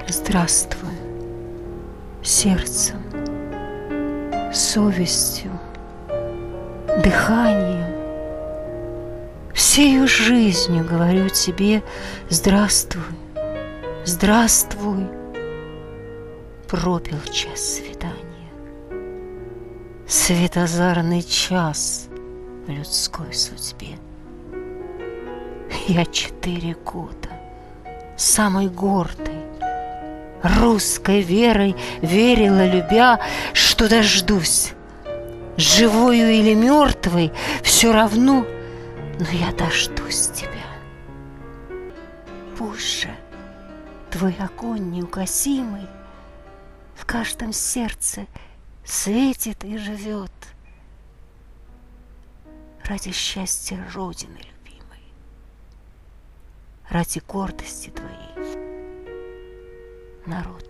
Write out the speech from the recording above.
Здравствуй сердцем, совестью, дыханием, всею жизнью говорю тебе: здравствуй, здравствуй. Пропил час свидания, светозарный час в людской судьбе. Я 4 года самой гордой русской верой верила, любя, что дождусь, живою или мертвой, все равно, но я дождусь тебя. Пусть же твой огонь неугасимый в каждом сердце светит и живет ради счастья Родины любимой, ради гордости твоей, народ.